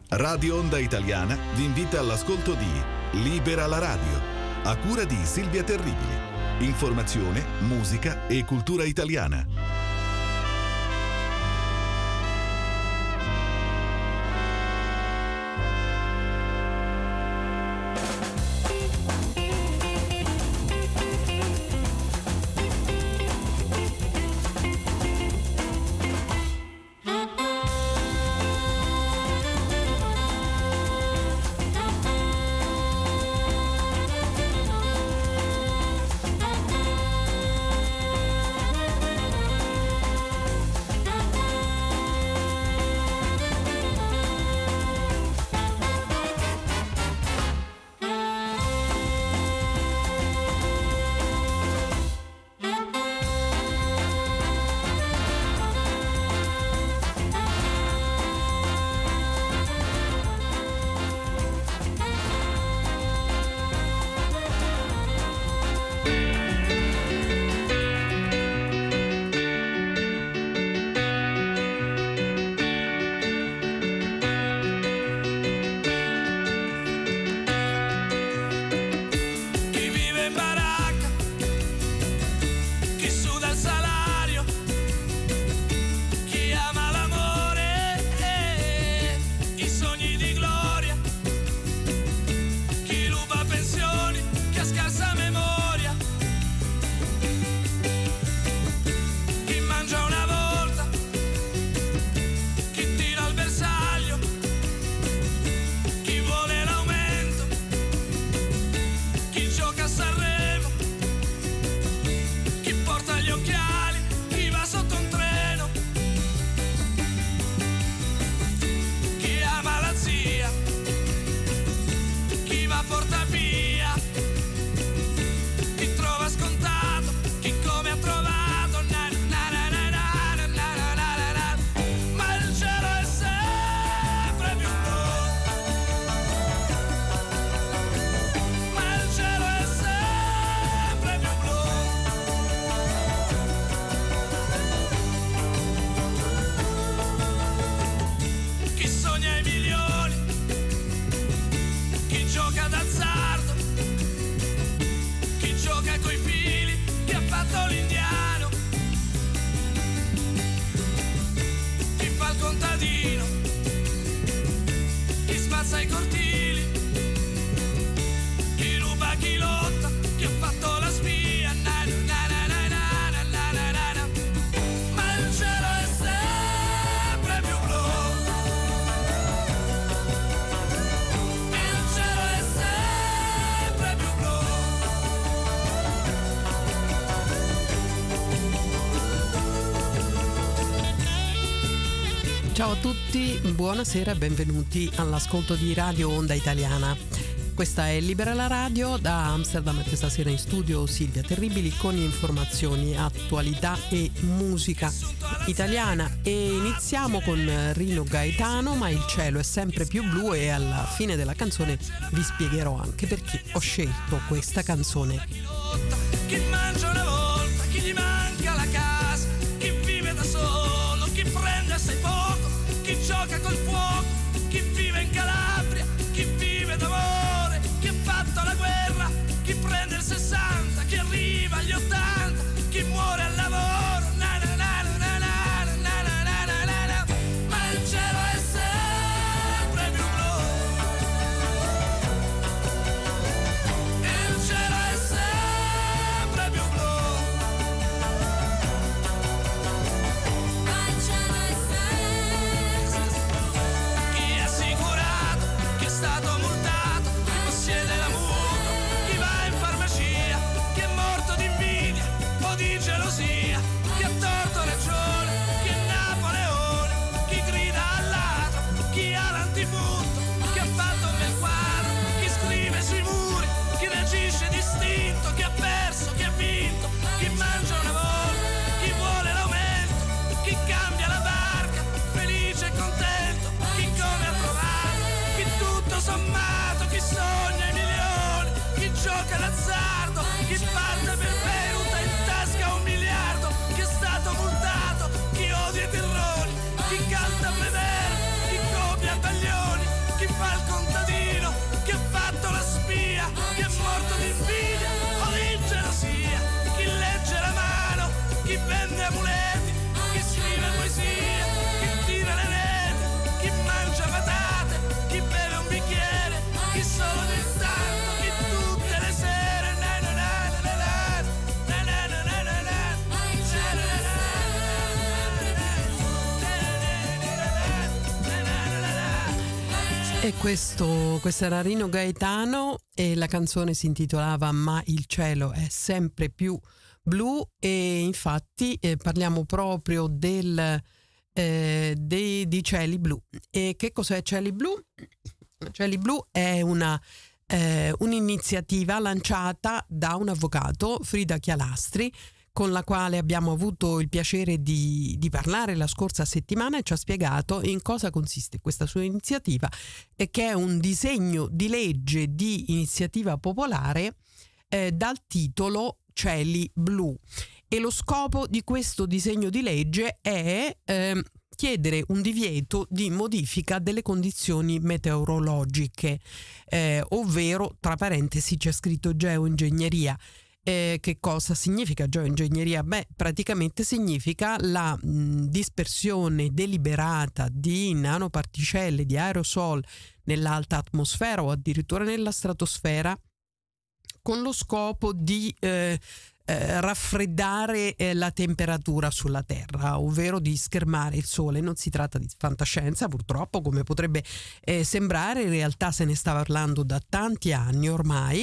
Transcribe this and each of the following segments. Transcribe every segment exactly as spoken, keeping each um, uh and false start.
Radio Onda Italiana vi invita all'ascolto di Libera la radio, a cura di Silvia Terribili. Informazione, musica e cultura italiana. Ciao a tutti, buonasera e benvenuti all'ascolto di Radio Onda Italiana. Questa è Libera la radio da Amsterdam e questa sera in studio Silvia Terribili con informazioni, attualità e musica italiana. E iniziamo con Rino Gaetano, Ma il cielo è sempre più blu, e alla fine della canzone vi spiegherò anche perché ho scelto questa canzone. Chi mangia una volta, chi gli manca la casa, chi vive da solo, chi prende assai poco, chi gioca col fuoco, chi vive in Calabria, chi vive d'amore, chi ha fatto la guerra, chi prende il sessanta, chi arriva agli ottanta, chi muore al lavoro, na na na na na na na na na na na. Ma il cielo è sempre più blu, il cielo è sempre più blu, ma il cielo è sempre blu. Chi è assicurato, chi è stato multato, chi possiede la mutua, chi va in farmacia, chi è morto di invidia o di gelosia, chi ha torto ragione, chi è Napoleone, chi grida al ladro, chi ha l'antifurto, chi ha fatto un bel quadro, chi scrive sui muri, chi reagisce distinto, chi ha perso, chi ha vinto, chi mangia una volta, chi vuole l'aumento, chi cambia la barca, felice e contento, chi come ha trovato, chi tutto sommato, chi sogna i milioni, chi gioca d'azzardo, chi parte per Beirut ha in tasca un miliardo, chi è stato multato, chi odia i terroni, chi canta a vedere, chi copia baglioni, fa il contadino, chi ha fatto la spia, chi è morto di invidia o di gelosia, chi legge la mano, chi vende amuleti, chi scrive poesia, chi tira le reti, chi mangia patate, chi beve un bicchiere, chi solo d'intanto, chi tutte le sere. Na na na na na na na na na na na. E questo, questo era Rino Gaetano e la canzone si intitolava Ma il cielo è sempre più blu, e infatti eh, parliamo proprio del, eh, dei, di Cieli Blu. E che cos'è Cieli Blu? Cieli Blu è una eh, un'iniziativa lanciata da un avvocato, Frida Chialastri, con la quale abbiamo avuto il piacere di, di parlare la scorsa settimana, e ci ha spiegato in cosa consiste questa sua iniziativa, e che è un disegno di legge di iniziativa popolare eh, dal titolo Cieli Blu. E lo scopo di questo disegno di legge è eh, chiedere un divieto di modifica delle condizioni meteorologiche, eh, ovvero, tra parentesi c'è scritto geoingegneria. Eh, che cosa significa geoingegneria? Beh, praticamente significa la mh, dispersione deliberata di nanoparticelle, di aerosol nell'alta atmosfera o addirittura nella stratosfera, con lo scopo di eh, eh, raffreddare eh, la temperatura sulla Terra, ovvero di schermare il Sole. Non si tratta di fantascienza, purtroppo, come potrebbe eh, sembrare. In realtà se ne sta parlando da tanti anni ormai.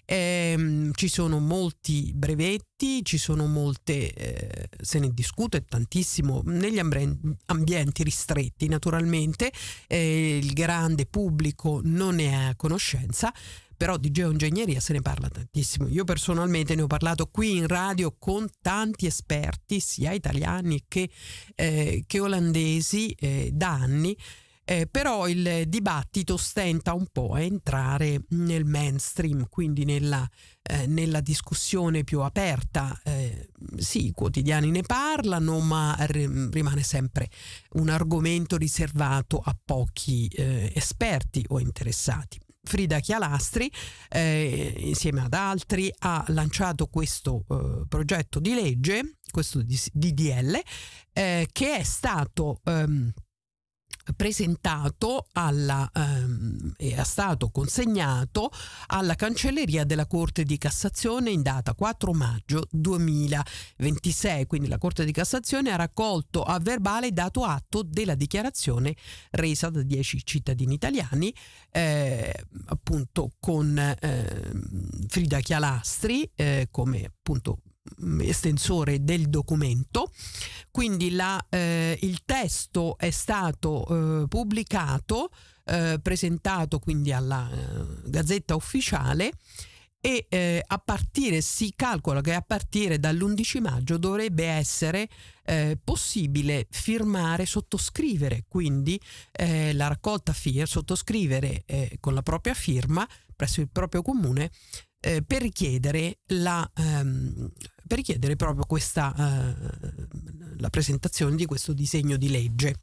Ehm, ci sono molti brevetti, ci sono molte, eh, se ne discute tantissimo negli ambienti ristretti, naturalmente. Eh, il grande pubblico non ne è a conoscenza, però di geoingegneria se ne parla tantissimo. Io personalmente ne ho parlato qui in radio con tanti esperti, sia italiani che, eh, che olandesi, eh, da anni, eh, però il dibattito stenta un po' a entrare nel mainstream, quindi nella, eh, nella discussione più aperta. Eh, sì, i quotidiani ne parlano, ma r- rimane sempre un argomento riservato a pochi eh, esperti o interessati. Frida Chialastri, eh, insieme ad altri, ha lanciato questo eh, progetto di legge, questo D D L, eh, che è stato ehm, presentato alla ehm, e è stato consegnato alla cancelleria della Corte di Cassazione in data quattro maggio duemilaventisei. Quindi la Corte di Cassazione ha raccolto a verbale e dato atto della dichiarazione resa da dieci cittadini italiani, eh, appunto con eh, Frida Chialastri eh, come appunto estensore del documento. Quindi la, eh, il testo è stato eh, pubblicato, eh, presentato quindi alla eh, Gazzetta Ufficiale, e eh, a partire, si calcola che a partire dall'undici maggio dovrebbe essere eh, possibile firmare, sottoscrivere quindi eh, la raccolta firma, sottoscrivere eh, con la propria firma presso il proprio comune eh, per richiedere la ehm, per richiedere proprio questa eh, la presentazione di questo disegno di legge.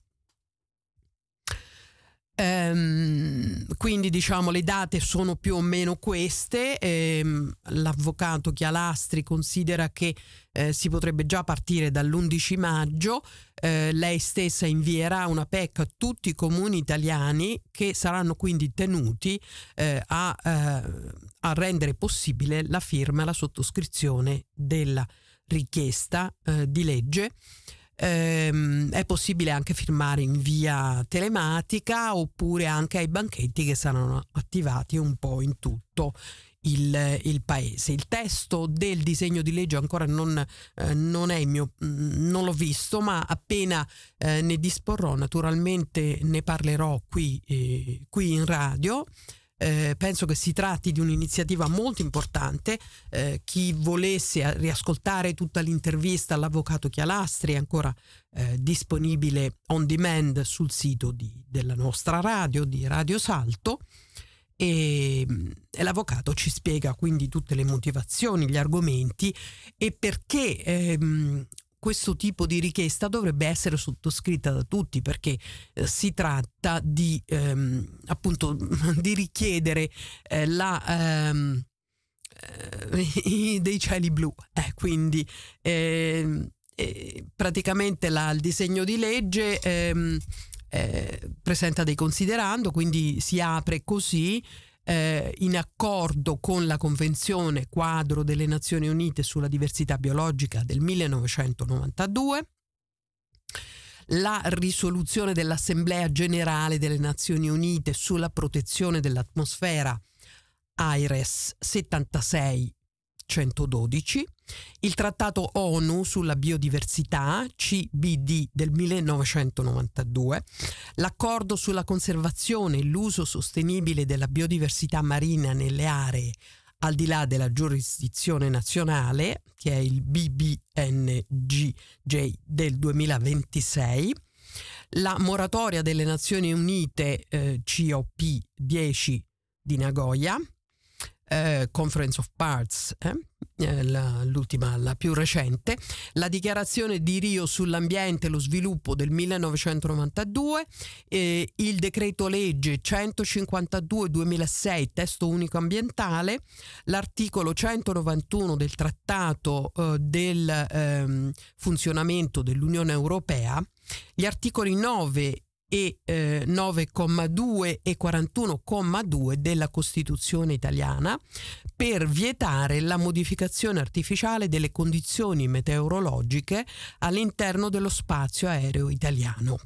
Ehm, quindi diciamo le date sono più o meno queste. Ehm, l'avvocato Chialastri considera che eh, si potrebbe già partire dall'undici maggio. Eh, lei stessa invierà una P E C a tutti i comuni italiani, che saranno quindi tenuti eh, a, eh, a rendere possibile la firma e la sottoscrizione della richiesta eh, di legge. Ehm, è possibile anche firmare in via telematica, oppure anche ai banchetti che saranno attivati un po' in tutto il, il paese. Il testo del disegno di legge ancora non, eh, non è il mio, non l'ho visto, ma appena eh, ne disporrò naturalmente ne parlerò qui, eh, qui in radio. Eh, penso che si tratti di un'iniziativa molto importante. Eh, chi volesse riascoltare tutta l'intervista all'avvocato Chialastri è ancora eh, disponibile on demand sul sito di, della nostra radio, di Radio Salto, e, e l'avvocato ci spiega quindi tutte le motivazioni, gli argomenti, e perché ehm, questo tipo di richiesta dovrebbe essere sottoscritta da tutti, perché eh, si tratta di ehm, appunto di richiedere eh, la ehm, eh, dei cieli blu, eh, quindi eh, eh, praticamente la, il disegno di legge ehm, eh, presenta dei considerando, quindi si apre così: Eh, in accordo con la Convenzione quadro delle Nazioni Unite sulla diversità biologica del millenovecentonovantadue, la risoluzione dell'Assemblea Generale delle Nazioni Unite sulla protezione dell'atmosfera AIRES settantasei centododici, il Trattato ONU sulla biodiversità C B D del millenovecentonovantadue, l'Accordo sulla conservazione e l'uso sostenibile della biodiversità marina nelle aree al di là della giurisdizione nazionale, che è il B B N G J del duemilaventisei, la moratoria delle Nazioni Unite eh, C O P dieci di Nagoya, Eh, Conference of Parts, eh? Eh, la, l'ultima, la più recente, la dichiarazione di Rio sull'ambiente e lo sviluppo del millenovecentonovantadue, eh, il decreto legge centocinquantadue duemilasei, testo unico ambientale, l'articolo centonovantuno del trattato eh, del ehm, funzionamento dell'Unione Europea, gli articoli nove e eh, nove comma due e quarantuno comma due della Costituzione italiana, per vietare la modificazione artificiale delle condizioni meteorologiche all'interno dello spazio aereo italiano.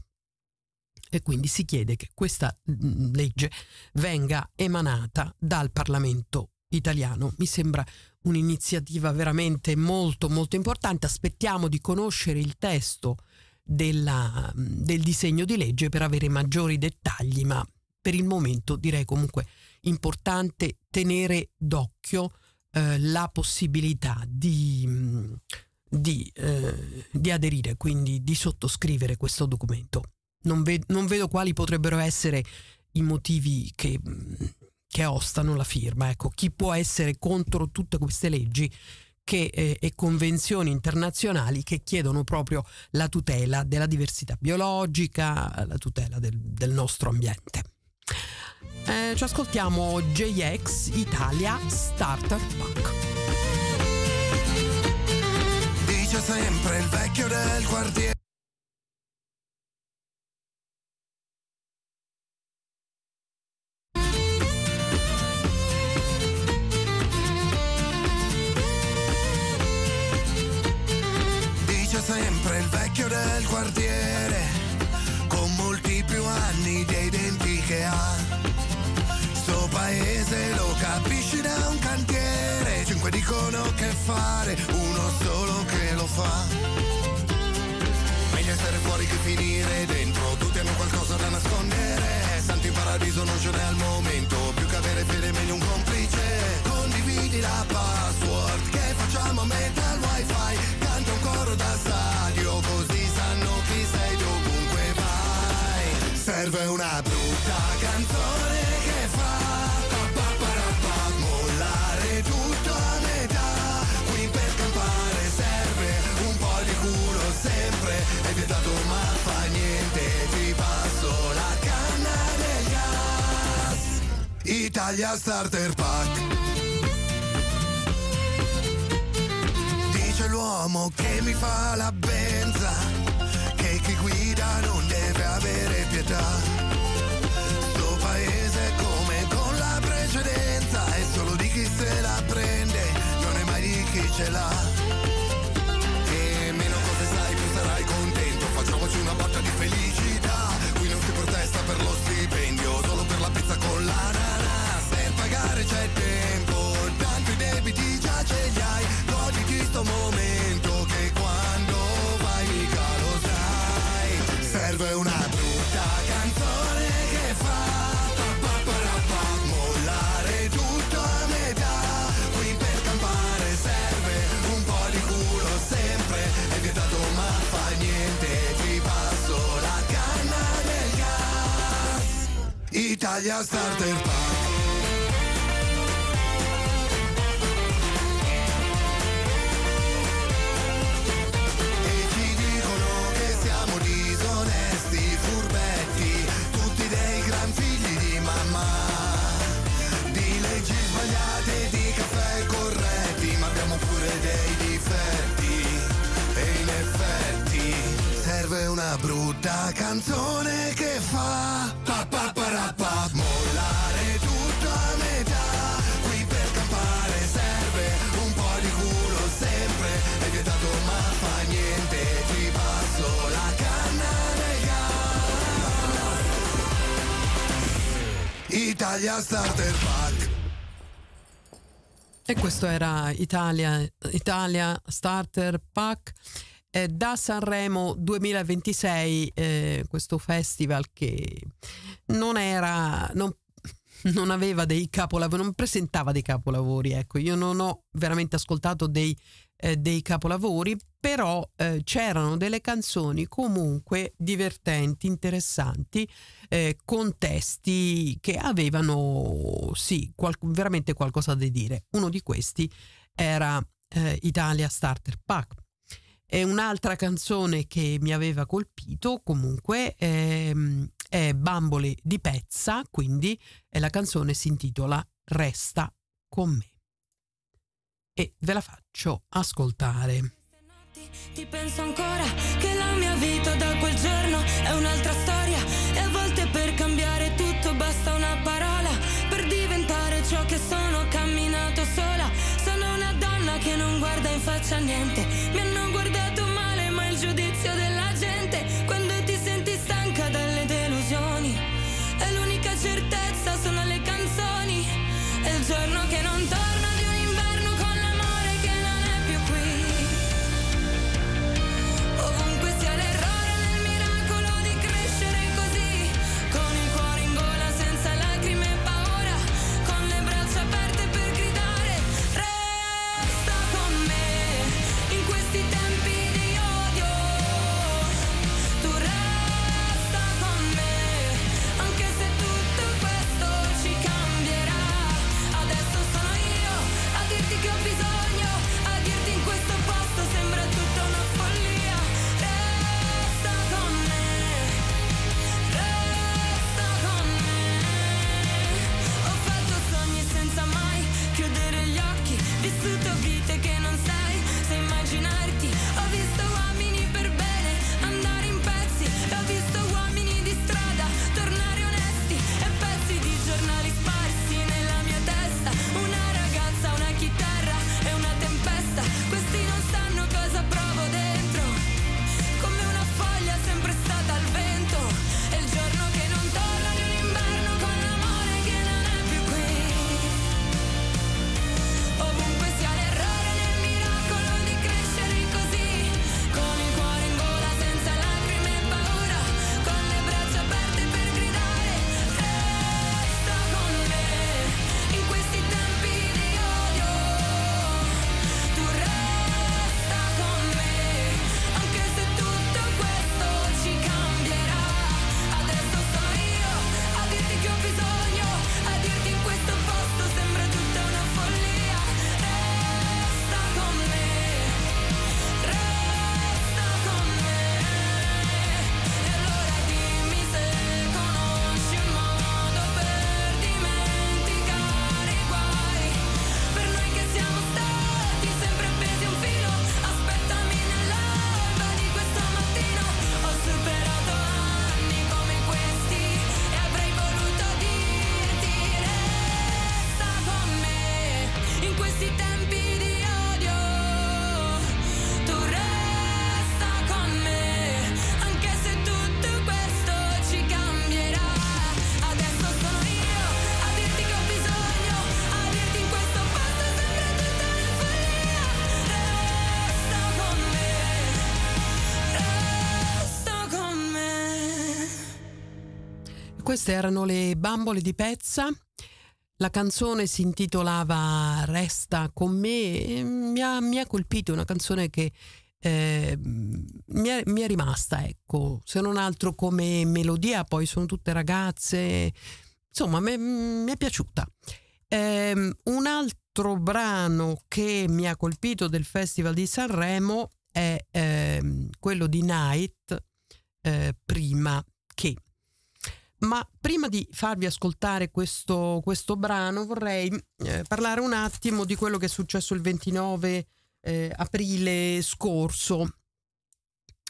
E quindi si chiede che questa mh, legge venga emanata dal Parlamento italiano. Mi sembra un'iniziativa veramente molto molto importante. Aspettiamo di conoscere il testo Della, del disegno di legge per avere maggiori dettagli, ma per il momento direi comunque importante tenere d'occhio eh, la possibilità di, di, eh, di aderire, quindi di sottoscrivere questo documento. Non, ve- non vedo quali potrebbero essere i motivi che, che ostano la firma. Ecco, chi può essere contro tutte queste leggi che, eh, e convenzioni internazionali che chiedono proprio la tutela della diversità biologica, la tutela del, del nostro ambiente. Eh, ci ascoltiamo J X Italia Starter Pack. Dice sempre il vecchio del quartiere. Sempre il vecchio del quartiere, con molti più anni dei denti che ha. Sto paese lo capisci da un cantiere, cinque dicono che fare, uno solo che lo fa. Meglio essere fuori che finire dentro, tutti hanno qualcosa da nascondere. Santo in paradiso non ce n'è al momento, più che avere fede meglio un complice. Condividi la password che facciamo a metà al wifi, canta un coro da stadio così sanno chi sei dovunque vai. Serve una brutta canzone che fa pa pa pa ra pa, mollare tutto a metà, qui per campare serve un po' di culo sempre, è vietato ma fa niente, ti passo la canna del gas. Italia Starter Pack. Dice l'uomo che mi fa la benza, che chi guida non deve avere pietà. Sto paese è come con la precedenza, è solo di chi se la prende, non è mai di chi ce l'ha. E meno cose sai più sarai contento, facciamoci una botta di felicità. Qui non si protesta per lo stipendio, solo per la pizza con l'ananas. Per pagare c'è tempo, tanto i debiti già ce li hai. Goditi sto momento che quando vai mica lo sai. Serve una brutta canzone che fa pa pa pa ra pa, mollare tutto a metà, qui per campare serve un po' di culo sempre, è vietato ma fa niente, ti passo la canna del gas. Italia Starter Pack. quella brutta canzone che fa pa pa pa ra pa. Mollare tutto a metà, qui per campare serve un po' di culo sempre. È vietato ma fa niente, ti passo la canna del gas. Italia Starter Pack. E questo era Italia, Italia Starter Pack. Eh, da Sanremo duemilaventisei, eh, questo festival che non era, non, non aveva dei capolavori, non presentava dei capolavori, ecco, io non ho veramente ascoltato dei, eh, dei capolavori, però eh, c'erano delle canzoni comunque divertenti, interessanti, eh, con testi che avevano sì, qual- veramente qualcosa da dire. Uno di questi era eh, Italia Starter Pack. E un'altra canzone che mi aveva colpito comunque ehm, è Bambole di Pezza, quindi e la canzone si intitola Resta con me. E ve la faccio ascoltare. Ti penso ancora che la mia vita da quel giorno è un'altra storia, e a volte per cambiare tutto basta una parola per diventare ciò che sono. Ho camminato sola, sono una donna che non guarda in faccia a niente. Mi hanno guardato male ma il giudizio della gente, quando ti senti stanca dalle delusioni, e l'unica certezza sono le canzoni. È il giorno che non torna di un inverno con l'amore che non è più qui. Ovunque sia l'errore nel miracolo di crescere così, con il cuore in gola senza lacrime e paura, con le braccia aperte per gridare resta con me in questi tempi di odio. Tu resta con me anche se tutto questo ci cambierà. Adesso sono io a dirti che ho bisogno, a dirti in questo posto sembra tutta una follia. Resta con me, resta con me. Ho fatto sogni senza mai chiudere gli occhi, vissuto vite che non sai se immaginarti. Ho visto uomini per bene andare in pezzi, e ho visto uomini di strada tornare onesti, e pezzi di giornali sparsi nella mia testa. Una ragazza, una chitarra e una tempesta. Questi non sanno cosa provo dentro, come una foglia sempre stata al vento. È il giorno che non torna di un inverno con l'amore che non è più qui. Ovunque sia l'errore nel miracolo di crescere così, con il cuore in gola senza lacrime e paura, con le braccia aperte per gridare resta con me in questi tempi di odio. Tu resta con me anche se tutto questo ci cambierà. Adesso sono io a dirti che ho bisogno, a dirti in questo posto sembra tutta una follia. Resta con me, resta con me. E allora dimmi se conosci un modo per dimenticare i guai, per noi che siamo stati sempre appesi a un filo. Aspettami nell'alba di questo mattino. Ho superato anni come questi e avrei voluto dirti resta con me in questi tempi di odio. Tu resta con me anche se tutto questo ci cambierà. Adesso sono io a dirti che ho bisogno, a dirti in questo posto sembra tutta una follia. Resta con me, resta con me. Queste erano le Bambole di Pezza. La canzone si intitolava Resta con me e mi ha, mi ha colpito, una canzone che eh, mi, è, mi è rimasta, ecco, se non altro come melodia. Poi sono tutte ragazze, insomma me- mi è piaciuta. Ehm, un altro brano che mi ha colpito del Festival di Sanremo è ehm, quello di Night, eh, Prima che. Ma prima di farvi ascoltare questo, questo brano vorrei eh, parlare un attimo di quello che è successo il ventinove eh, aprile scorso.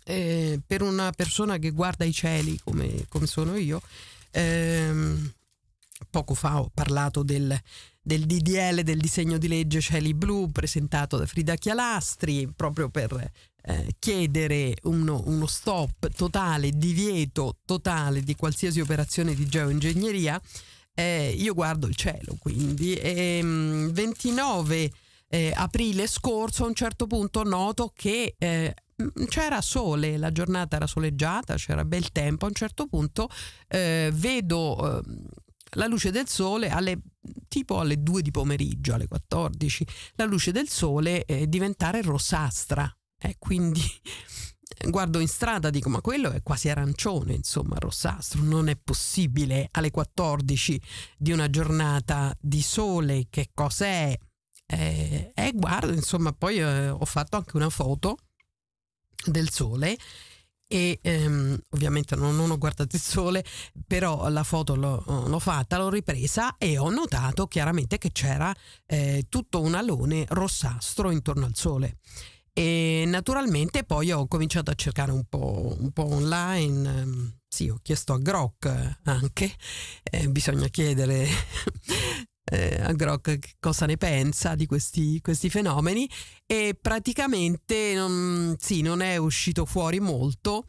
eh, per una persona che guarda i cieli come, come sono io, ehm, poco fa ho parlato del, del D D L, del disegno di legge Cieli Blu presentato da Frida Chialastri, proprio per eh, chiedere uno, uno stop totale, divieto totale di qualsiasi operazione di geoingegneria. Eh, io guardo il cielo, quindi e, ventinove eh, aprile scorso a un certo punto noto che eh, c'era sole, la giornata era soleggiata, c'era bel tempo. A un certo punto eh, vedo eh, la luce del sole alle, tipo alle due di pomeriggio, alle quattordici, la luce del sole eh, diventare rossastra, eh, quindi guardo in strada, dico ma quello è quasi arancione, insomma, rossastro, non è possibile alle quattordici di una giornata di sole, che cos'è? E eh, eh, guardo, insomma, poi eh, ho fatto anche una foto del sole e ehm, ovviamente non, non ho guardato il sole, però la foto l'ho, l'ho fatta, l'ho ripresa e ho notato chiaramente che c'era eh, tutto un alone rossastro intorno al sole. E naturalmente poi ho cominciato a cercare un po', un po' online, sì, ho chiesto a Grok anche, eh, bisogna chiedere eh, a Grok che cosa ne pensa di questi, questi fenomeni, e praticamente non, sì, non è uscito fuori molto,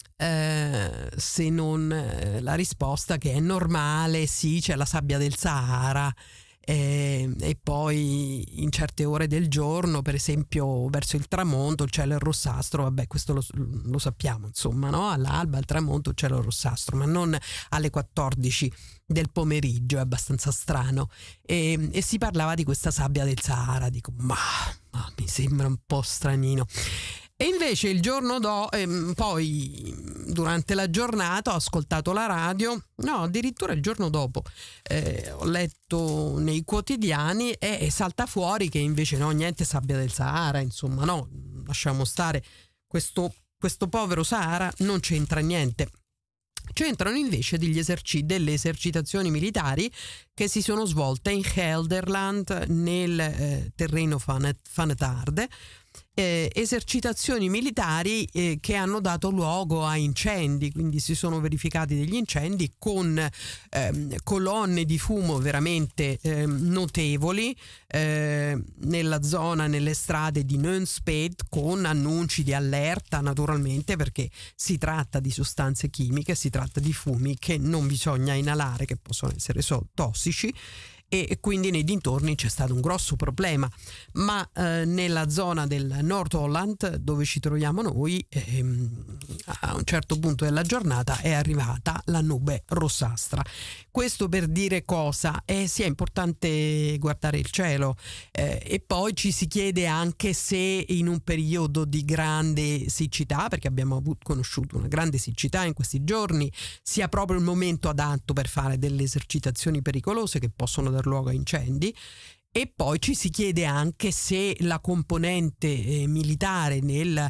eh, se non eh, la risposta che è normale, sì, c'è la sabbia del Sahara. E, e poi in certe ore del giorno, per esempio verso il tramonto, il cielo è rossastro, vabbè, questo lo, lo sappiamo, insomma, no? All'alba, al tramonto il cielo è rossastro, ma non alle quattordici del pomeriggio, è abbastanza strano. E, e si parlava di questa sabbia del Sahara, dico ma, ma mi sembra un po' stranino. E invece il giorno dopo, ehm, poi durante la giornata ho ascoltato la radio, no, addirittura il giorno dopo eh, ho letto nei quotidiani e, e salta fuori che invece no, niente sabbia del Sahara, insomma, no, lasciamo stare, questo, questo povero Sahara non c'entra niente. C'entrano invece degli eserci- delle esercitazioni militari che si sono svolte in Gelderland, nel eh, terreno Van- Vanetaarde, eh, esercitazioni militari eh, che hanno dato luogo a incendi, quindi si sono verificati degli incendi con eh, colonne di fumo veramente eh, notevoli eh, nella zona, nelle strade di Nunspeet, con annunci di allerta naturalmente, perché si tratta di sostanze chimiche, si tratta di fumi che non bisogna inalare, che possono essere so- tossici, e quindi nei dintorni c'è stato un grosso problema. Ma eh, nella zona del Nord Holland, dove ci troviamo noi, ehm, a un certo punto della giornata è arrivata la nube rossastra. Questo per dire cosa? Eh, sia importante guardare il cielo, eh, e poi ci si chiede anche se in un periodo di grande siccità, perché abbiamo avuto, conosciuto una grande siccità in questi giorni, sia proprio il momento adatto per fare delle esercitazioni pericolose che possono dar luogo a incendi. E poi ci si chiede anche se la componente eh, militare nel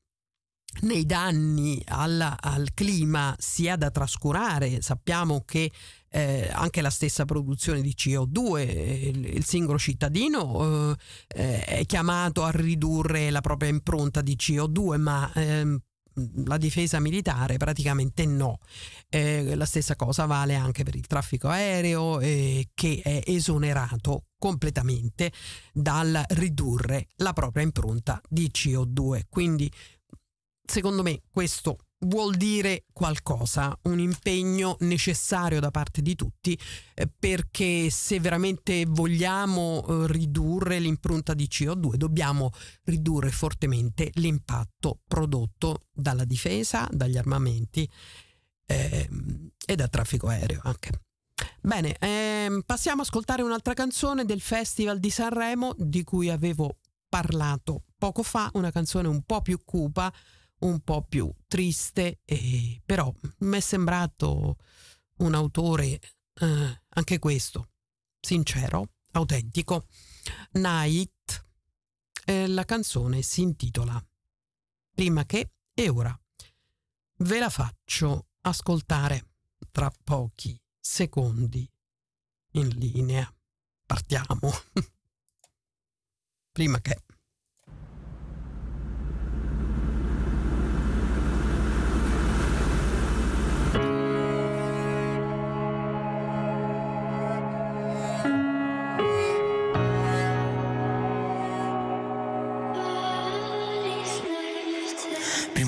nei danni alla, al clima sia da trascurare. Sappiamo che eh, anche la stessa produzione di C O due, il, il singolo cittadino eh, è chiamato a ridurre la propria impronta di C O due, ma ehm, la difesa militare praticamente no. Eh, la stessa cosa vale anche per il traffico aereo, eh, che è esonerato completamente dal ridurre la propria impronta di C O due. Quindi secondo me questo vuol dire qualcosa, un impegno necessario da parte di tutti, eh, perché se veramente vogliamo eh, ridurre l'impronta di C O due dobbiamo ridurre fortemente l'impatto prodotto dalla difesa, dagli armamenti eh, e dal traffico aereo anche. Bene, ehm, passiamo ad ascoltare un'altra canzone del Festival di Sanremo di cui avevo parlato poco fa, una canzone un po' più cupa, un po' più triste, eh, però mi è sembrato un autore eh, anche questo sincero, autentico. Night, eh, la canzone si intitola Prima che e ora. Ve la faccio ascoltare tra pochi secondi in linea. Partiamo. Prima che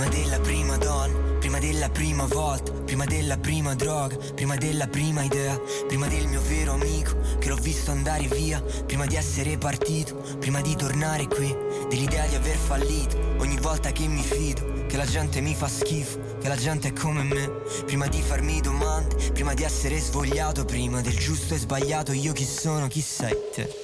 Prima della prima donna, prima della prima volta, prima della prima droga, prima della prima idea, prima del mio vero amico che l'ho visto andare via, prima di essere partito, prima di tornare qui, dell'idea di aver fallito, ogni volta che mi fido, che la gente mi fa schifo, che la gente è come me, prima di farmi domande, prima di essere svogliato, prima del giusto e sbagliato, io chi sono, chi sei te?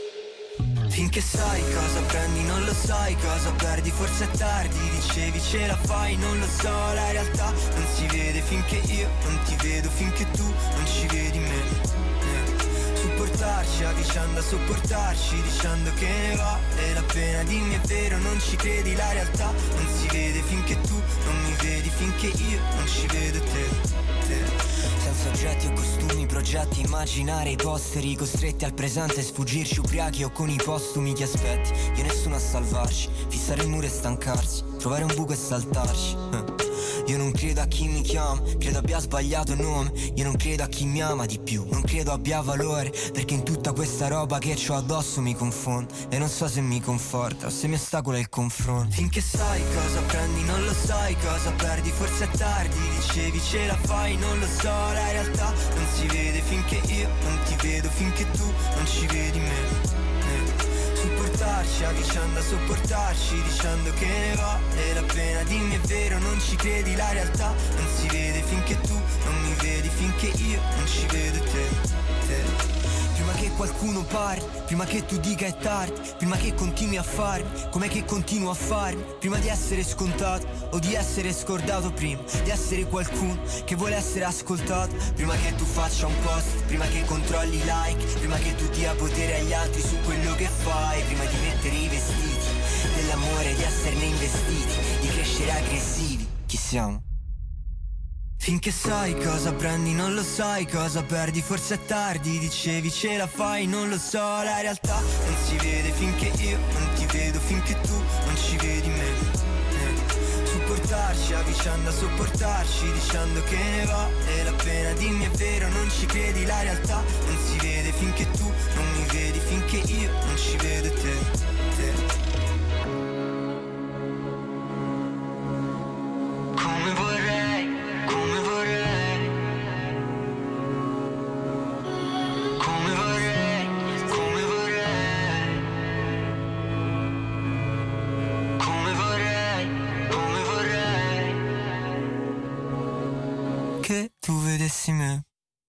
Finché sai cosa prendi, non lo sai cosa perdi, forse è tardi, dicevi ce la fai, non lo so, la realtà non si vede finché io non ti vedo, finché tu non ci vedi me. Eh. Supportarci a vicenda, sopportarci dicendo che ne vale la pena, dimmi è vero, non ci credi, la realtà non si vede finché tu non mi vedi, finché io non ci vedo te, te. Senza oggetti o costumi, progetti, immaginare i posteri, costretti al presente, sfuggirci ubriachi o con i postumi, ti aspetti, io nessuno a salvarci, fissare il muro e stancarsi, trovare un buco e saltarci. Io non credo a chi mi chiama, credo abbia sbagliato nome, io non credo a chi mi ama di più, non credo abbia valore, perché in tutta questa roba che c'ho addosso mi confondo e non so se mi conforta o se mi ostacola il confronto. Finché sai cosa prendi, non lo sai cosa perdi, forse è tardi, dicevi ce la fai, non lo so, la realtà non si vede finché io non ti vedo, finché tu non ci vedi me. Supportarci a vicenda, sopportarci dicendo che ne vale la pena, dimmi è vero, non ci credi, la realtà non si vede finché tu non mi vedi, finché io non ci vedo te, te. Prima che qualcuno parli, prima che tu dica è tardi, prima che continui a farmi come che continuo a farmi, prima di essere scontato o di essere scordato, prima di essere qualcuno che vuole essere ascoltato, prima che tu faccia un post, prima che controlli i like, prima che tu dia potere agli altri su quello che fai, prima di mettere i vestiti dell'amore, di esserne investiti, di crescere aggressivi, chi siamo? Finché sai cosa prendi, non lo sai cosa perdi, forse è tardi, dicevi ce la fai, non lo so, la realtà non si vede finché io non ti vedo, finché tu non ci vedi me. Eh. Supportarci a vicenda, sopportarci dicendo che ne vale la pena, dimmi è vero, non ci credi, la realtà non si vede finché tu non mi vedi, finché io non ci vedo te, te. Come vorrei, come vorrei, come vorrei, come vorrei, come vorrei, come vorrei, che tu vedessi me.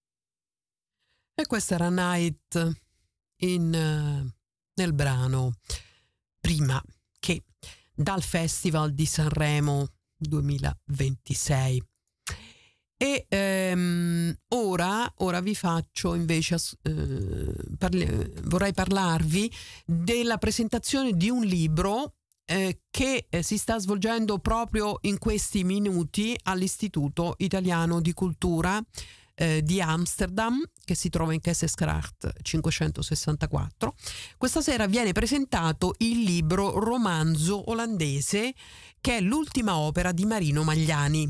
E questa era Night in, uh, nel brano Prima che, dal Festival di Sanremo duemilaventisei. E ehm, ora, ora vi faccio invece eh, parli, vorrei parlarvi della presentazione di un libro eh, che eh, si sta svolgendo proprio in questi minuti all'Istituto Italiano di Cultura eh, di Amsterdam, che si trova in Keesesgracht cinquecentosessantaquattro. Questa sera viene presentato il libro Romanzo olandese, che è l'ultima opera di Marino Magliani.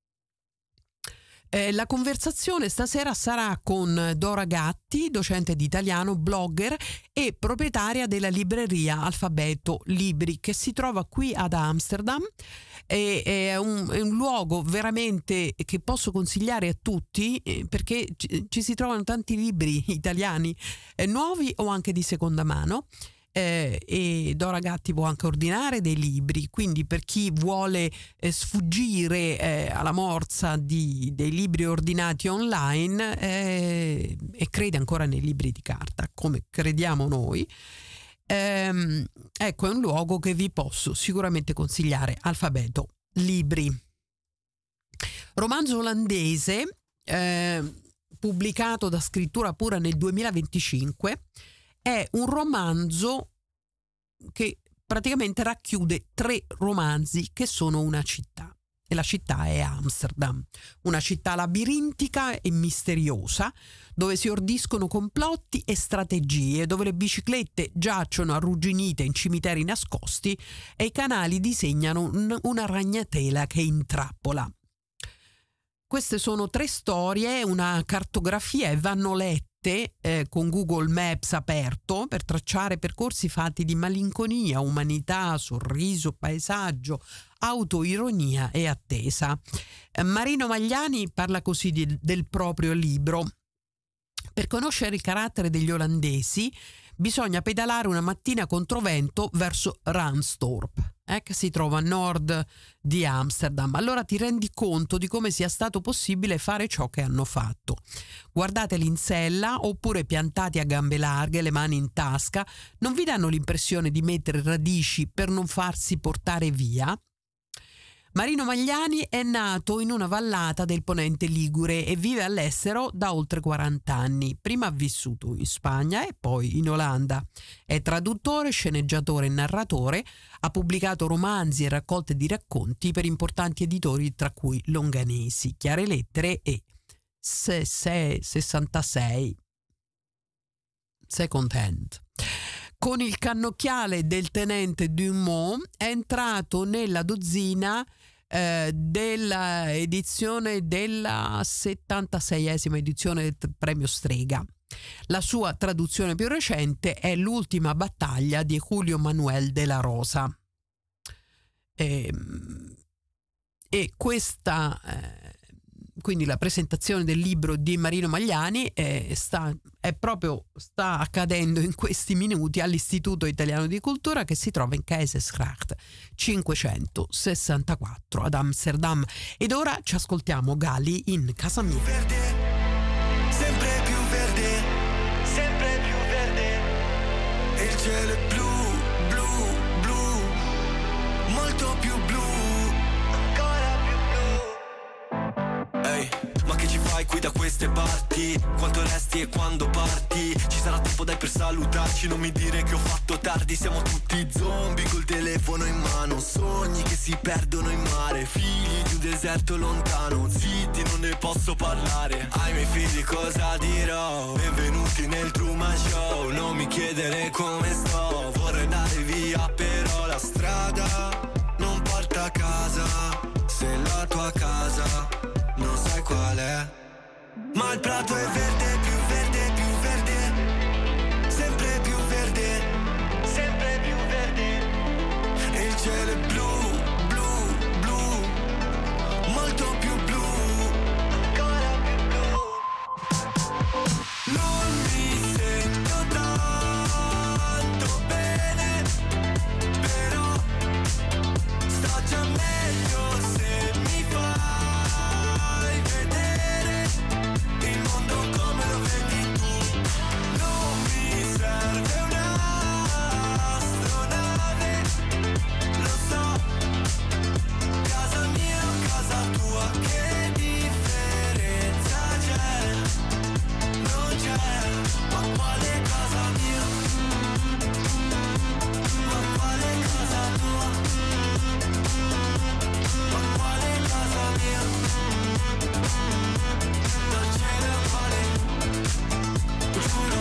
Eh, la conversazione stasera sarà con Dora Gatti, docente di italiano, blogger e proprietaria della libreria Alfabeto Libri, che si trova qui ad Amsterdam. E, è, un, è un luogo veramente che posso consigliare a tutti, eh, perché ci, ci si trovano tanti libri italiani, eh, nuovi o anche di seconda mano. Eh, e Dora Gatti può anche ordinare dei libri, quindi per chi vuole eh, sfuggire eh, alla morsa di, dei libri ordinati online eh, e crede ancora nei libri di carta come crediamo noi, ehm, ecco, è un luogo che vi posso sicuramente consigliare. Alfabeto Libri. Romanzo olandese, eh, pubblicato da Scrittura Pura nel duemilaventicinque. È un romanzo che praticamente racchiude tre romanzi che sono una città, e la città è Amsterdam, una città labirintica e misteriosa, dove si ordiscono complotti e strategie, dove le biciclette giacciono arrugginite in cimiteri nascosti e i canali disegnano un, una ragnatela che intrappola. Queste sono tre storie, una cartografia, e vanno lette mette eh, con Google Maps aperto per tracciare percorsi fatti di malinconia, umanità, sorriso, paesaggio, autoironia e attesa. Eh, Marino Magliani parla così di, del proprio libro. Per conoscere il carattere degli olandesi bisogna pedalare una mattina controvento verso Ransdorp, eh, che si trova a nord di Amsterdam. Allora ti rendi conto di come sia stato possibile fare ciò che hanno fatto. Guardateli in sella oppure piantati a gambe larghe, le mani in tasca, non vi danno l'impressione di mettere radici per non farsi portare via? Marino Magliani è nato in una vallata del ponente ligure e vive all'estero da oltre quaranta anni. Prima ha vissuto in Spagna e poi in Olanda. È traduttore, sceneggiatore e narratore, ha pubblicato romanzi e raccolte di racconti per importanti editori tra cui Longanesi, Chiare Lettere e sessantasei Second Hand. Con il cannocchiale del tenente Dumont è entrato nella dozzina eh, della edizione della settantaseiesima edizione del premio Strega. La sua traduzione più recente è L'ultima battaglia di Julio Manuel de la Rosa. E, e questa... Eh, quindi la presentazione del libro di Marino Magliani è, sta, è proprio sta accadendo in questi minuti all'Istituto Italiano di Cultura che si trova in Keizersgracht cinquecentosessantaquattro ad Amsterdam. Ed ora ci ascoltiamo Gali in Casa Mia. Verde, sempre più verde, sempre più verde. E il cielo è blu, blu, blu, molto più blu, ancora più blu. Ehi, ma che ci fai qui da queste parti? Quanto resti e quando parti? Ci sarà tempo dai per salutarci, non mi dire che ho fatto tardi. Siamo tutti zombie col telefono in mano, sogni che si perdono in mare, figli di un deserto lontano. Zitti, non ne posso parlare, ai miei figli cosa dirò? Benvenuti nel Truman Show, non mi chiedere come sto. Vorrei andare via però la strada non porta a casa. Se la tua casa non sai qual è, ma il prato è verde, più verde, più verde, sempre più verde, sempre più verde. E il cielo è blu, blu, blu, molto più blu, ancora più blu. Non mi sento tanto bene, però sto già meglio se mi fai vedere il mondo come lo vedi tu. Non mi serve un'astronave, lo so, casa mia o casa tua, che differenza c'è? Non c'è, ma quale casa mia? Ma quale casa tua? Ma quale casa mia? Dal cielo al mare, giuro.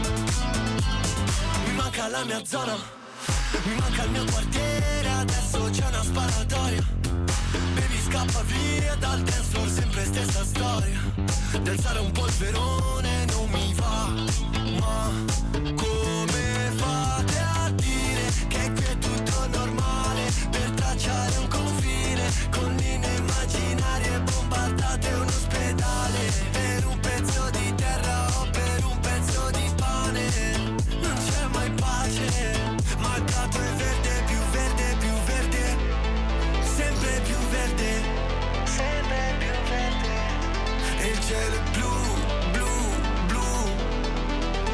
Mi manca la mia zona, mi manca il mio quartiere, adesso c'è una sparatoria. Baby scappa via dal dance floor, sempre stessa storia. Danzare un polverone non mi va, ma come fate a dire che qui è tutto normale? Per tracciare un confine con linee immaginarie, bombardate un ospedale per un pezzo di terra o per un pezzo di pane. Non c'è mai pace, ma il prato è verde, più verde, più verde, sempre più verde, sempre più verde. E il cielo è blu, blu, blu,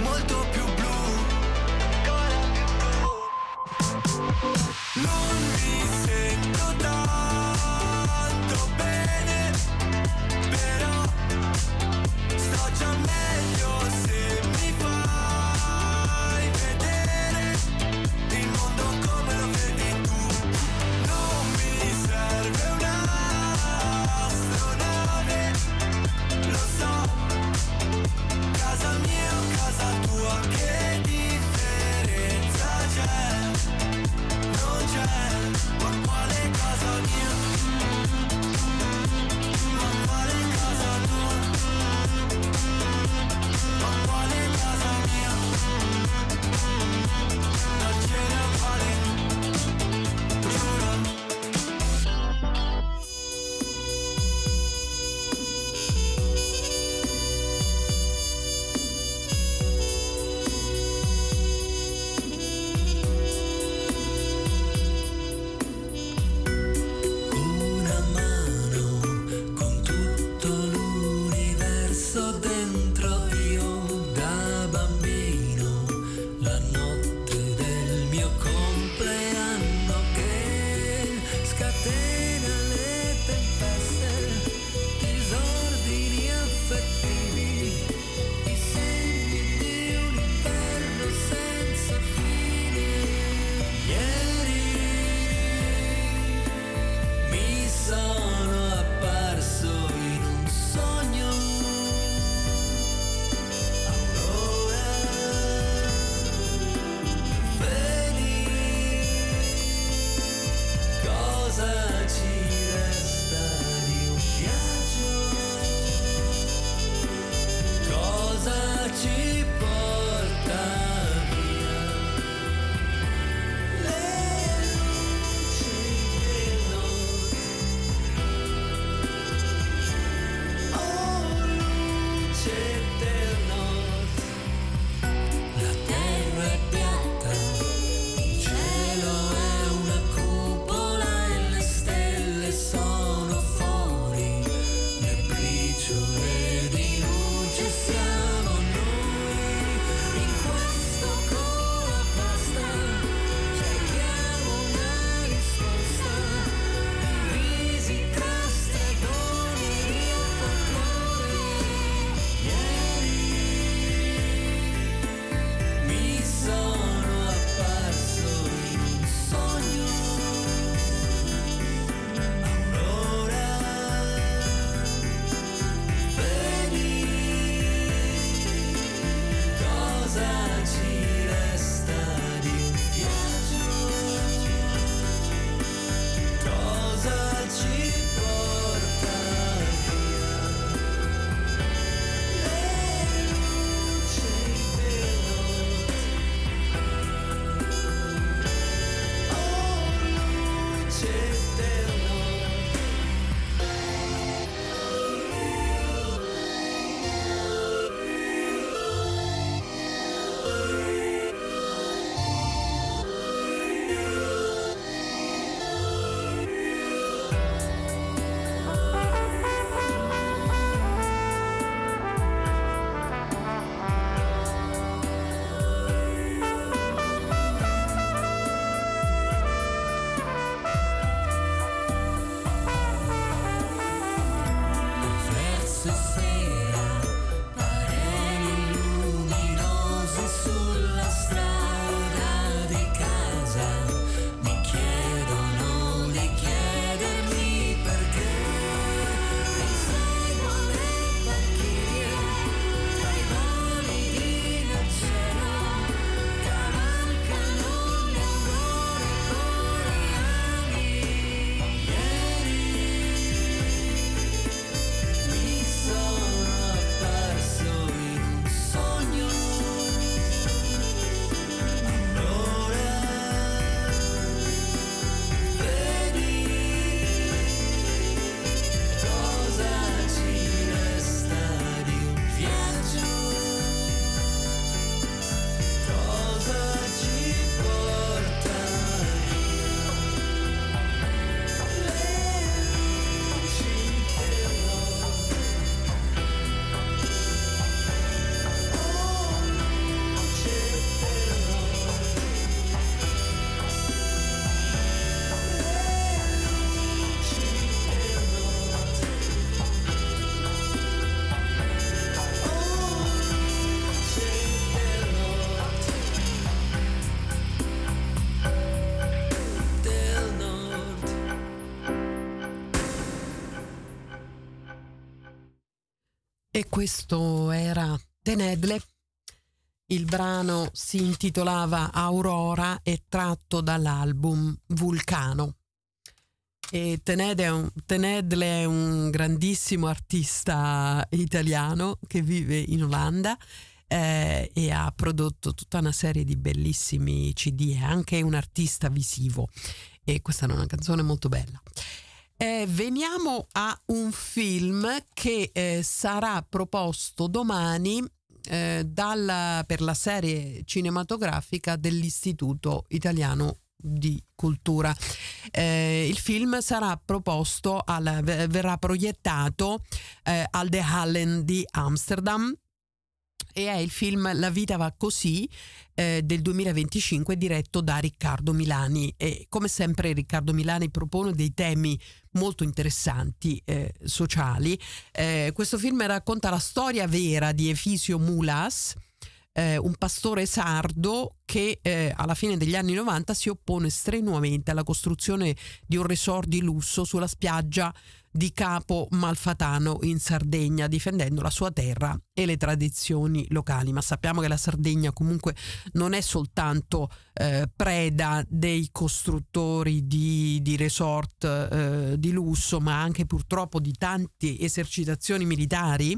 E questo era Tenedle. Il brano si intitolava Aurora e tratto dall'album Vulcano. E Tenedle è, un, Tenedle è un grandissimo artista italiano che vive in Olanda eh, e ha prodotto tutta una serie di bellissimi C D, è anche un artista visivo e questa è una canzone molto bella. Eh, veniamo a un film che eh, sarà proposto domani eh, dalla, per la serie cinematografica dell'Istituto Italiano di Cultura. Eh, il film sarà proposto, al, verrà proiettato eh, al De Hallen di Amsterdam e è il film La vita va così eh, del duemilaventicinque, diretto da Riccardo Milani. E come sempre Riccardo Milani propone dei temi molto interessanti eh, sociali. Eh, questo film racconta la storia vera di Efisio Mulas, eh, un pastore sardo che eh, alla fine degli anni novanta si oppone strenuamente alla costruzione di un resort di lusso sulla spiaggia di Capo Malfatano in Sardegna, difendendo la sua terra e le tradizioni locali. Ma sappiamo che la Sardegna comunque non è soltanto eh, preda dei costruttori di, di resort eh, di lusso, ma anche purtroppo di tante esercitazioni militari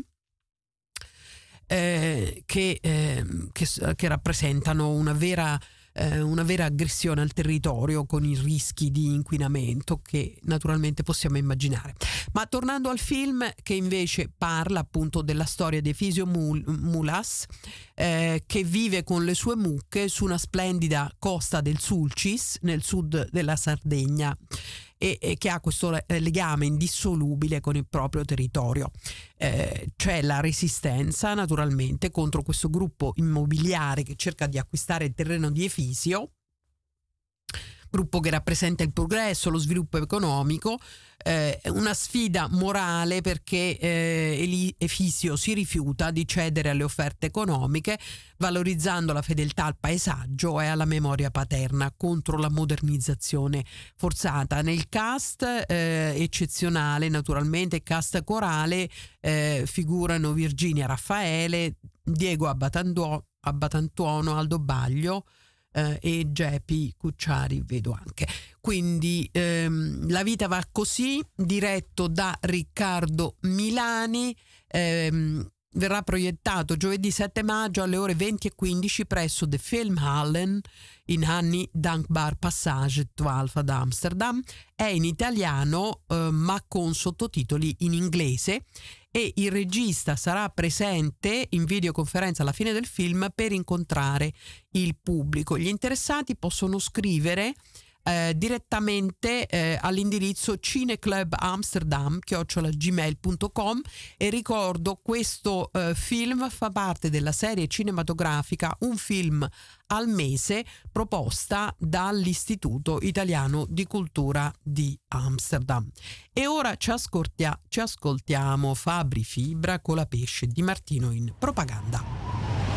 eh, che, eh, che, che rappresentano una vera Eh, una vera aggressione al territorio con i rischi di inquinamento che naturalmente possiamo immaginare. Ma tornando al film, che invece parla appunto della storia di Efisio Mul- Mulas eh, che vive con le sue mucche su una splendida costa del Sulcis nel sud della Sardegna e, e che ha questo legame indissolubile con il proprio territorio. Eh, c'è la resistenza naturalmente contro questo gruppo immobiliare che cerca di acquistare il terreno di Efisio, gruppo che rappresenta il progresso, lo sviluppo economico, eh, una sfida morale perché eh, Efisio si rifiuta di cedere alle offerte economiche, valorizzando la fedeltà al paesaggio e alla memoria paterna contro la modernizzazione forzata. Nel cast eh, eccezionale, naturalmente, cast corale, eh, figurano Virginia Raffaele, Diego Abbatantuono, Abbatantuono Aldo Baglio, Uh, e Geppi Cucciari vedo anche. Quindi ehm, La vita va così, diretto da Riccardo Milani, ehm, verrà proiettato giovedì sette maggio alle ore venti e quindici presso The Filmhallen in Annie Dankbar Passage dodici ad Amsterdam. È in italiano eh, ma con sottotitoli in inglese e il regista sarà presente in videoconferenza alla fine del film per incontrare il pubblico. Gli interessati possono scrivere eh, direttamente eh, all'indirizzo cineclubamsterdam chiocciola gmail punto com e ricordo questo eh, film fa parte della serie cinematografica Un film al mese proposta dall'Istituto Italiano di Cultura di Amsterdam. E ora ci, ascoltia, ci ascoltiamo Fabri Fibra con La pesce di Martino in Propaganda.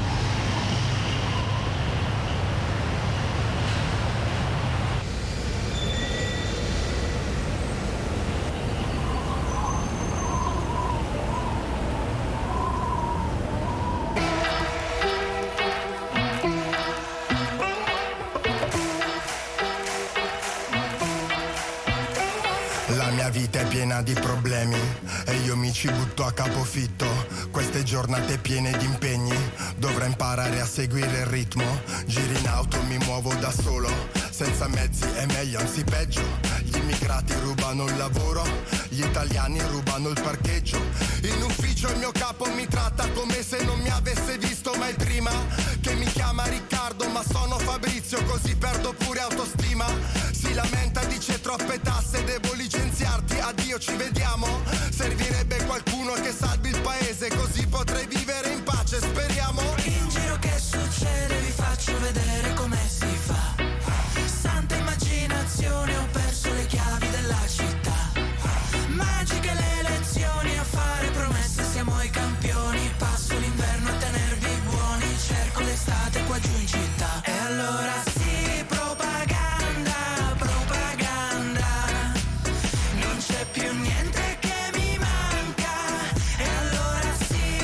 Vita è piena di problemi e io mi ci butto a capofitto. Queste giornate piene di impegni, dovrò imparare a seguire il ritmo. Giro in auto, mi muovo da solo, senza mezzi è meglio, anzi peggio. Gli immigrati rubano il lavoro, gli italiani rubano il parcheggio. In ufficio il mio capo mi tratta come se non mi avesse visto mai prima. Che mi chiama Riccardo ma sono Fabrizio, così perdo pure autostima. Si lamenta, dice troppe tasse, devo licenziarti, addio ci vediamo. Servirebbe qualcuno che salvi il paese, così potrei vivere in pace, speriamo. In giro che succede, vi faccio vedere come si fa. Santa immaginazione, ho perso le chiavi della città. Magiche le lezioni, a fare promesse siamo i campioni. Passo l'inverno a tenervi buoni, cerco l'estate qua giù in città. E allora sì, propaganda, propaganda, non c'è più niente che mi manca. E allora sì,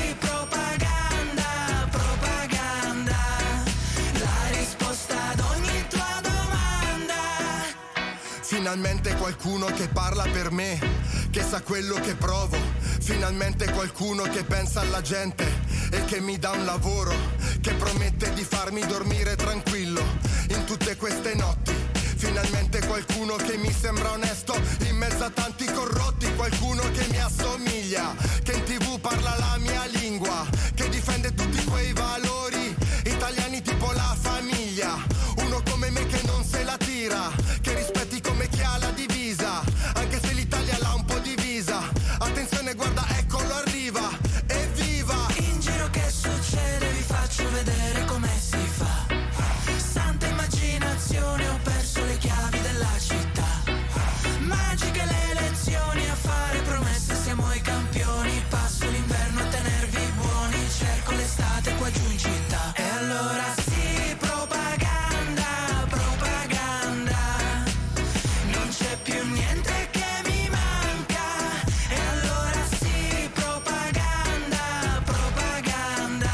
Finalmente qualcuno che parla per me, che sa quello che provo. Finalmente qualcuno che pensa alla gente e che mi dà un lavoro, che promette di farmi dormire tranquillo in tutte queste notti. Finalmente qualcuno che mi sembra onesto in mezzo a tanti corrotti. Qualcuno che mi assomiglia, che in tv parla la mia lingua, che difende tutti quei valori italiani tipo la famiglia. Uno come me che non se la tira, che rispetti come chi ha la divisa, anche se l'Italia l'ha un po' divisa. Attenzione, guarda, eccolo arriva, evviva! In giro che succede, vi faccio vedere come si fa. Santa immaginazione, ho perso le chiavi della città. Magiche le lezioni, a fare promesse siamo i campioni. Passo l'inverno a tenervi buoni, cerco l'estate qua giù in città. E allora sì, propaganda, propaganda, non c'è più niente che mi manca. E allora sì, propaganda, propaganda,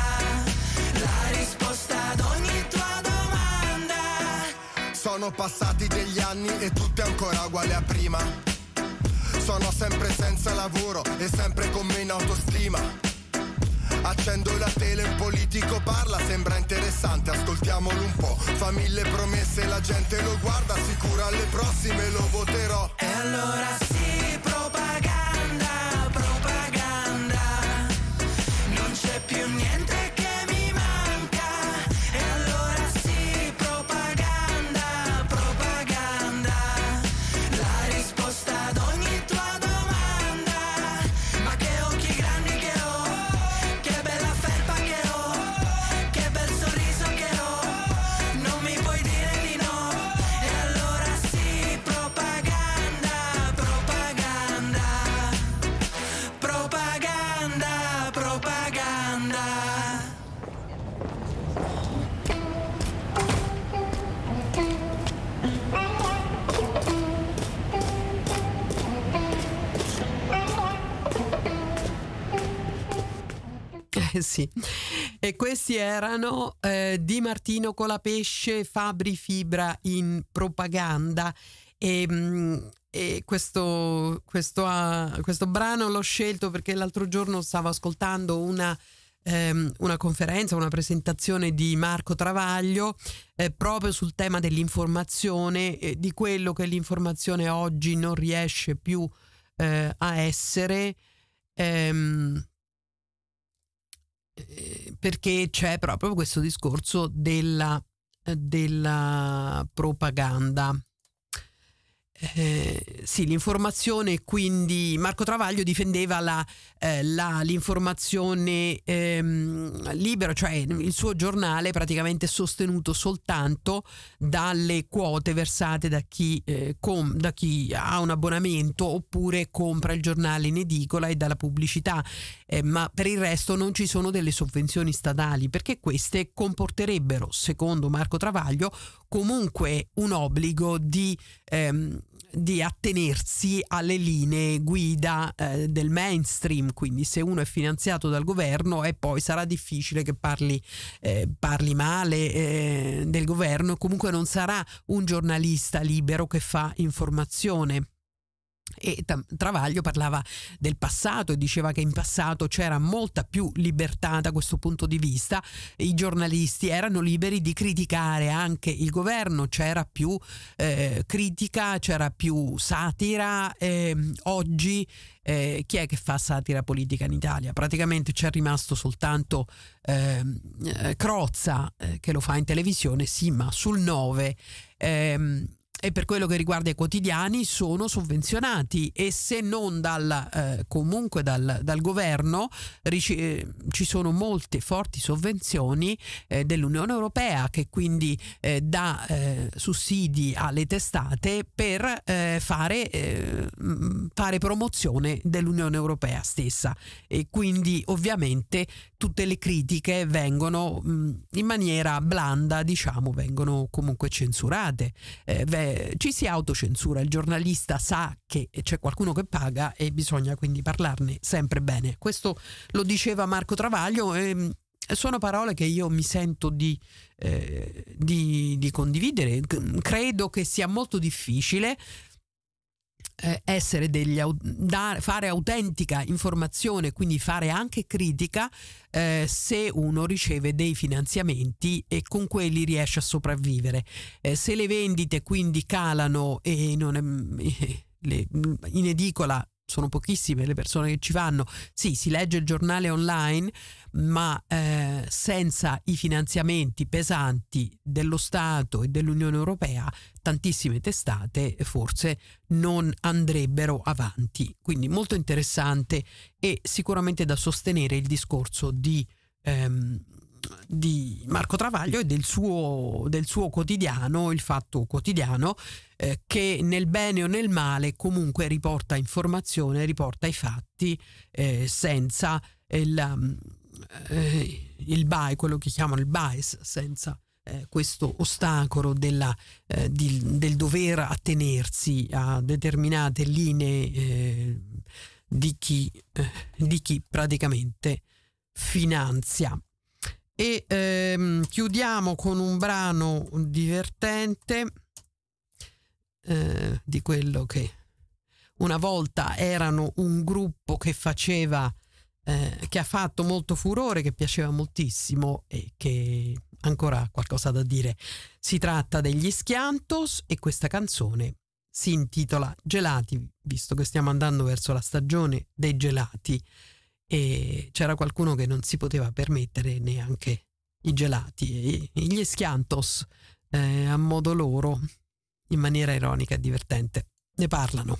la risposta ad ogni tua domanda. Sono passati degli anni e tutto è ancora uguale a prima. Sono sempre senza lavoro e sempre con meno autostima. Accendo la tele, il politico parla, sembra interessante, ascoltiamolo un po'. Fa mille promesse, la gente lo guarda, sicuro alle prossime lo voterò. E allora sì, propaganda, propaganda, non c'è più niente che mi manca. E allora sì, propaganda, propaganda, la risposta ad ogni tua domanda. Ma che occhi grandi che ho, che bella felpa che ho, che bel sorriso che ho, non mi puoi dire di no. E allora sì, propaganda, propaganda, propaganda, propaganda. Eh sì, e questi erano eh, Di Martino Colapesce, Fabri Fibra in propaganda. E, mh, e questo, questo, uh, questo brano l'ho scelto perché l'altro giorno stavo ascoltando una, ehm, una conferenza, una presentazione di Marco Travaglio eh, proprio sul tema dell'informazione, eh, di quello che l'informazione oggi non riesce più eh, a essere. Ehm, perché c'è proprio questo discorso della, della propaganda. Eh, sì, l'informazione, quindi Marco Travaglio difendeva la, eh, la, l'informazione ehm, libera, cioè il suo giornale praticamente sostenuto soltanto dalle quote versate da chi, eh, com, da chi ha un abbonamento oppure compra il giornale in edicola e dalla pubblicità, eh, ma per il resto non ci sono delle sovvenzioni statali, perché queste comporterebbero, secondo Marco Travaglio, comunque un obbligo di ehm, di attenersi alle linee guida eh, del mainstream. Quindi se uno è finanziato dal governo e poi sarà difficile che parli, eh, parli male eh, del governo, comunque non sarà un giornalista libero che fa informazione. E Travaglio parlava del passato e diceva che in passato c'era molta più libertà da questo punto di vista, i giornalisti erano liberi di criticare anche il governo, c'era più eh, critica, c'era più satira. Eh, oggi eh, chi è che fa satira politica in Italia? Praticamente c'è rimasto soltanto eh, Crozza eh, che lo fa in televisione, sì, ma sul nove. Eh, E per quello che riguarda i quotidiani sono sovvenzionati, e se non dal, eh, comunque dal, dal governo ric- eh, ci sono molte forti sovvenzioni eh, dell'Unione Europea, che quindi eh, dà eh, sussidi alle testate per eh, fare, eh, fare promozione dell'Unione Europea stessa, e quindi ovviamente tutte le critiche vengono mh, in maniera blanda, diciamo, vengono comunque censurate. Eh, ci si autocensura, il giornalista sa che c'è qualcuno che paga e bisogna quindi parlarne sempre bene. Questo lo diceva Marco Travaglio e sono parole che io mi sento di, eh, di, di condividere. Credo che sia molto difficile eh, essere degli da, fare autentica informazione, quindi fare anche critica eh, se uno riceve dei finanziamenti e con quelli riesce a sopravvivere. Eh, se le vendite quindi calano e non è, eh, le, in edicola sono pochissime le persone che ci vanno, sì, si legge il giornale online, ma eh, senza i finanziamenti pesanti dello Stato e dell'Unione Europea tantissime testate forse non andrebbero avanti. Quindi molto interessante e sicuramente da sostenere il discorso di, ehm, di Marco Travaglio e del suo, del suo quotidiano, il Fatto Quotidiano, eh, che nel bene o nel male comunque riporta informazione, riporta i fatti eh, senza il, eh, il bias, quello che chiamano il bias, senza eh, questo ostacolo della, eh, di, del dover attenersi a determinate linee eh, di chi, eh, di chi praticamente finanzia. E ehm, chiudiamo con un brano divertente eh, di quello che una volta erano un gruppo che faceva eh, che ha fatto molto furore, che piaceva moltissimo e che ancora ha qualcosa da dire. Si tratta degli Schiantos e questa canzone si intitola Gelati, visto che stiamo andando verso la stagione dei gelati e c'era qualcuno che non si poteva permettere neanche i gelati e gli Schiantos eh, a modo loro, in maniera ironica e divertente, ne parlano.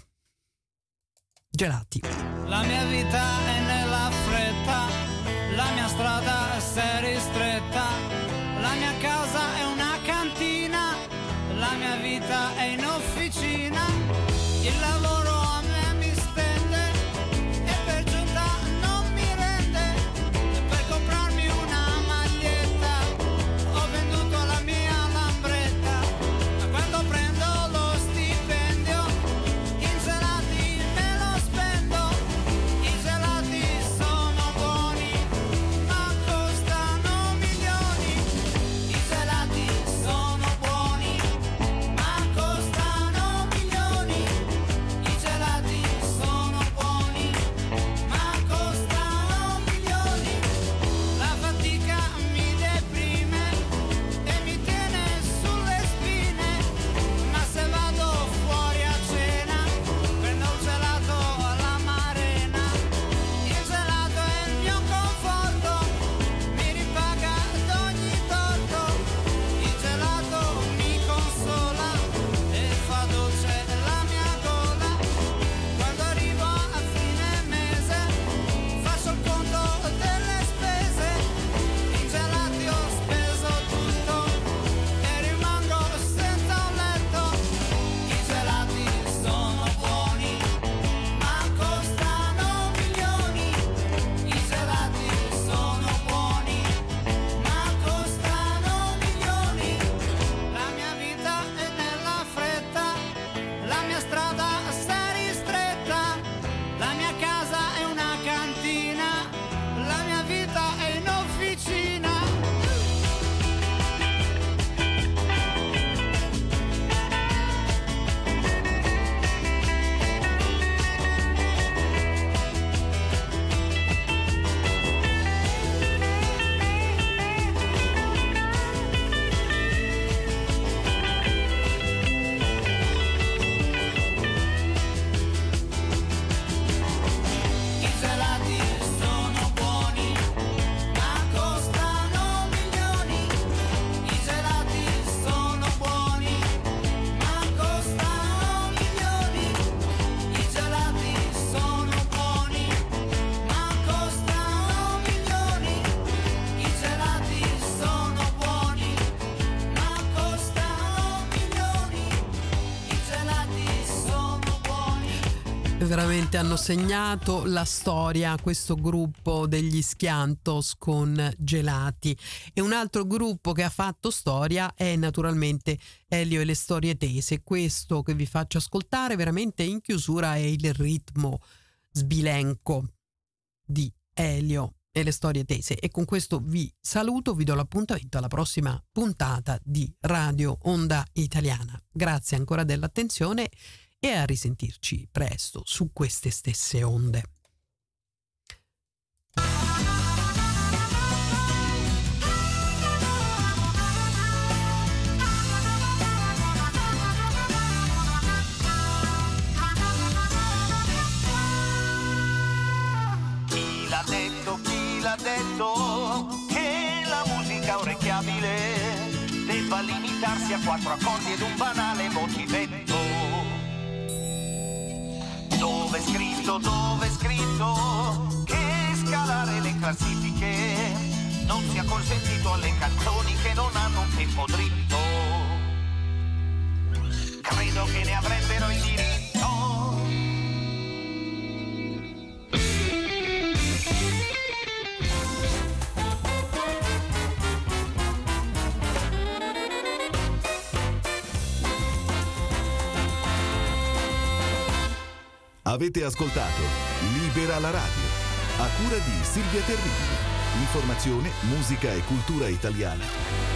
Gelati. La mia vita è nella fretta, la mia strada si è ristretta, la mia casa è una cantina, la mia vita è in officina, il lavoro a me mi stende e per giunta non mi rende, e per comprarmi una maglietta ho venduto la mia lambretta, ma quando prendo lo stipendio in gelati me lo spendo, i gelati sono buoni ma costano milioni, i gelati sono buoni ma costano milioni, i gelati sono buoni ma costano milioni, la fatica mi deprime e mi tiene sulle spine, ma se vado fuori a cena prendo un gelato alla Marena, il gelato è il mio conforto, mi ripaga d'ogni torto, il gelato mi consola e fa dolce la mia gola, quando arrivo a fine mese faccio il conto delle spese, in gelati ho speso tutto e rimango senza un letto, i gelati sono buoni ma costano milioni, i gelati sono buoni ma costano milioni, la mia vita è nella fretta, la mia strada si è ristretta, la mia casa è una cantina, la mia vita è in officina. I gelati sono buoni ma costano milioni, i gelati sono buoni ma costano milioni, i gelati sono buoni ma costano milioni, i gelati sono buoni ma costano milioni, i gelati sono buoni. Veramente hanno segnato la storia questo gruppo degli Schiantos con Gelati, e un altro gruppo che ha fatto storia è naturalmente Elio e le storie tese. Questo che vi faccio ascoltare veramente in chiusura è il ritmo sbilenco di Elio e le storie tese, e con questo vi saluto, vi do l'appuntamento alla prossima puntata di Radio Onda Italiana. Grazie ancora dell'attenzione e a risentirci presto su queste stesse onde. Chi l'ha detto, chi l'ha detto che la musica orecchiabile debba limitarsi a quattro accordi ed un banale motivetto? Dove è scritto, dove è scritto che scalare le classifiche non sia consentito alle canzoni che non hanno un tempo dritto? Credo che ne avrebbero il diritto. Avete ascoltato Libera la radio, a cura di Silvia Terribili. Informazione, musica e cultura italiana